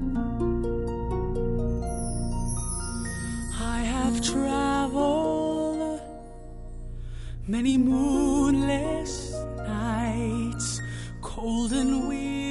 I have traveled many moonless nights, cold and weary.